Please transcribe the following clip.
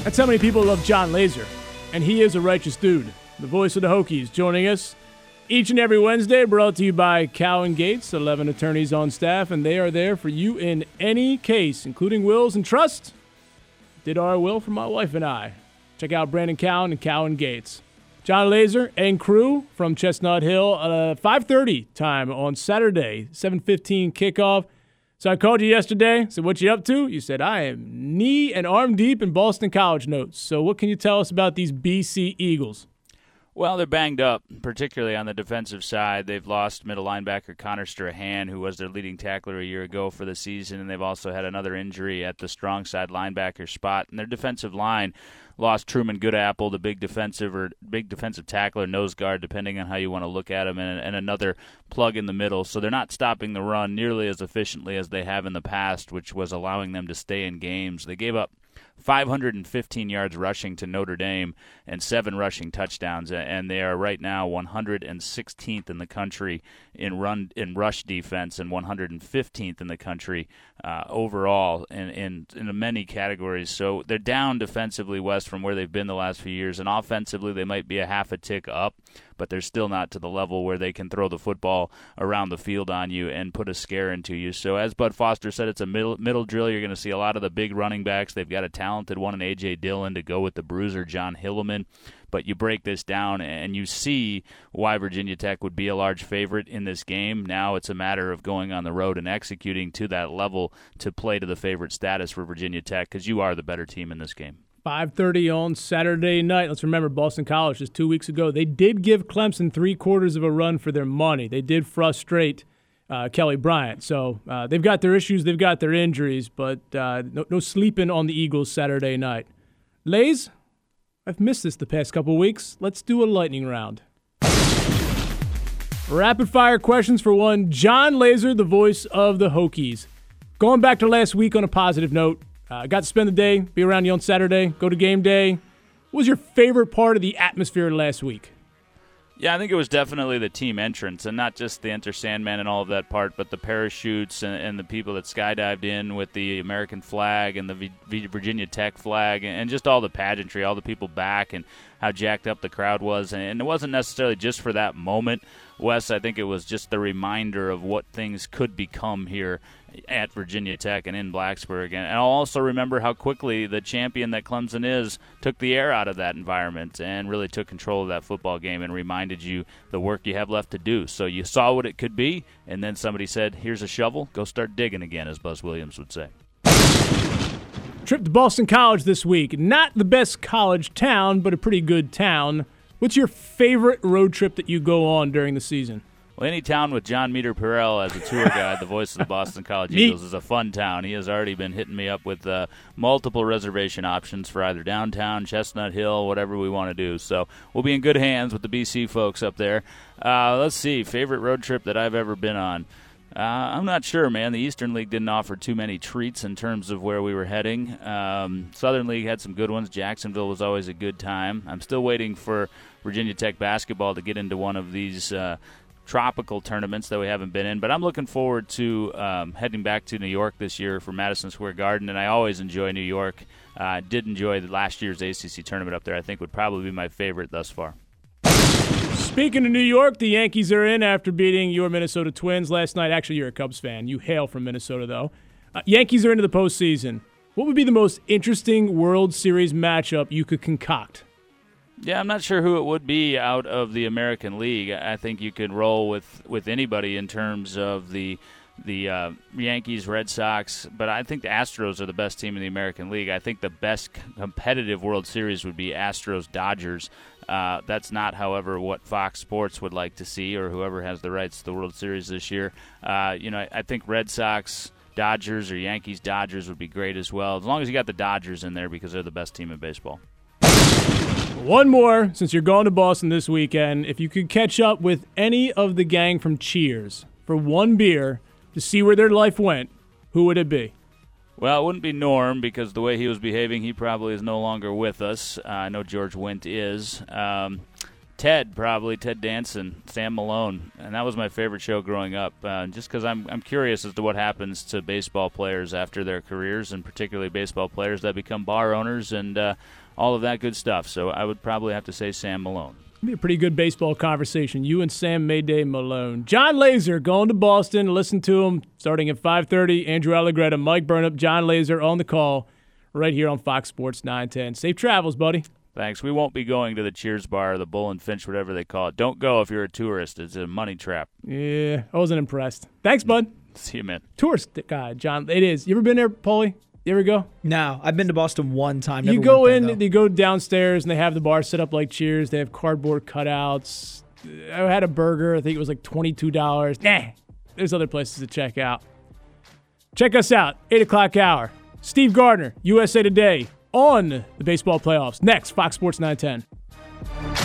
That's how many people love John Laser, and he is a righteous dude. The voice of the Hokies joining us each and every Wednesday, brought to you by Cowan Gates, 11 attorneys on staff, and they are there for you in any case, including wills and trusts. Did our will for my wife and I. Check out Brandon Cowan and Cowan Gates. John Laser and crew from Chestnut Hill, 5:30 time on Saturday, 7:15 kickoff. So I called you yesterday, said, what you up to? You said, I am knee and arm deep in Boston College notes. So what can you tell us about these BC Eagles? Well, they're banged up, particularly on the defensive side. They've lost middle linebacker Connor Strahan, who was their leading tackler a year ago for the season, and they've also had another injury at the strong side linebacker spot. And their defensive line lost Truman Goodapple, the big defensive tackler, nose guard, depending on how you want to look at him, and another plug in the middle. So they're not stopping the run nearly as efficiently as they have in the past, which was allowing them to stay in games. They gave up 515 yards rushing to Notre Dame and 7 rushing touchdowns, and they are right now 116th in the country in rush defense and 115th in the country overall in many categories. So they're down defensively, West, from where they've been the last few years, and offensively they might be a half a tick up, but they're still not to the level where they can throw the football around the field on you and put a scare into you. So as Bud Foster said, it's a middle drill. You're going to see a lot of the big running backs. They've got a talented one in A.J. Dillon to go with the bruiser, John Hilleman. But you break this down and you see why Virginia Tech would be a large favorite in this game. Now it's a matter of going on the road and executing to that level to play to the favorite status for Virginia Tech, because you are the better team in this game. 5:30 on Saturday night. Let's remember, Boston College just 2 weeks ago, they did give Clemson 3/4 of a run for their money. They did frustrate Kelly Bryant. So they've got their issues, they've got their injuries, but no sleeping on the Eagles Saturday night. Lays, I've missed this the past couple weeks. Let's do a lightning round. Rapid-fire questions for one. John Laser, the voice of the Hokies. Going back to last week on a positive note, got to spend the day, be around you on Saturday, go to game day. What was your favorite part of the atmosphere last week? Yeah, I think it was definitely the team entrance, and not just the Enter Sandman and all of that part, but the parachutes and the people that skydived in with the American flag and the Virginia Tech flag, and just all the pageantry, all the people back, and how jacked up the crowd was. And it wasn't necessarily just for that moment, Wes. I think it was just the reminder of what things could become here at Virginia Tech and in Blacksburg. And I'll also remember how quickly the champion that Clemson is took the air out of that environment and really took control of that football game and reminded you the work you have left to do. So you saw what it could be, and then somebody said, here's a shovel, go start digging again, as Buzz Williams would say. Trip to Boston College this week. Not the best college town, but a pretty good town. What's your favorite road trip that you go on during the season? Well, any town with John Meter-Perel as a tour guide, the voice of the Boston College Eagles, is a fun town. He has already been hitting me up with multiple reservation options for either downtown, Chestnut Hill, whatever we want to do. So we'll be in good hands with the BC folks up there. Let's see, favorite road trip that I've ever been on. I'm not sure, man. The Eastern League didn't offer too many treats in terms of where we were heading. Southern League had some good ones. Jacksonville was always a good time. I'm still waiting for Virginia Tech basketball to get into one of these tropical tournaments that we haven't been in. But I'm looking forward to heading back to New York this year for Madison Square Garden, and I always enjoy New York. I did enjoy last year's ACC tournament up there. I think would probably be my favorite thus far. Speaking of New York, the Yankees are in after beating your Minnesota Twins last night. Actually, you're a Cubs fan. You hail from Minnesota, though. Yankees are into the postseason. What would be the most interesting World Series matchup you could concoct? Yeah, I'm not sure who it would be out of the American League. I think you could roll with anybody in terms of the Yankees, Red Sox, but I think the Astros are the best team in the American League. I think the best competitive World Series would be Astros-Dodgers. That's not, however, what Fox Sports would like to see, or whoever has the rights to the World Series this year. I think Red Sox, Dodgers, or Yankees, Dodgers would be great as well, as long as you got the Dodgers in there because they're the best team in baseball. One more, since you're going to Boston this weekend. If you could catch up with any of the gang from Cheers for one beer to see where their life went, who would it be? Well, it wouldn't be Norm, because the way he was behaving, he probably is no longer with us. I know George Wendt is. Ted Danson, Sam Malone, and that was my favorite show growing up. Just because I'm curious as to what happens to baseball players after their careers, and particularly baseball players that become bar owners and all of that good stuff. So I would probably have to say Sam Malone. It'll be a pretty good baseball conversation. You and Sam Mayday Malone. John Laser going to Boston. Listen to him starting at 5:30. Andrew Allegretta, Mike Burnop, John Laser on the call right here on Fox Sports 910. Safe travels, buddy. Thanks. We won't be going to the Cheers Bar or the Bull and Finch, whatever they call it. Don't go if you're a tourist. It's a money trap. Yeah, I wasn't impressed. Thanks, bud. See you, man. Tourist guy, John. It is. You ever been there, Paulie? You ever go? No, I've been to Boston one time. You go in, you go downstairs, and they have the bar set up like Cheers. They have cardboard cutouts. I had a burger. I think it was like $22. Nah, there's other places to check out. Check us out, 8 o'clock hour. Steve Gardner, USA Today, on the baseball playoffs. Next, Fox Sports 910.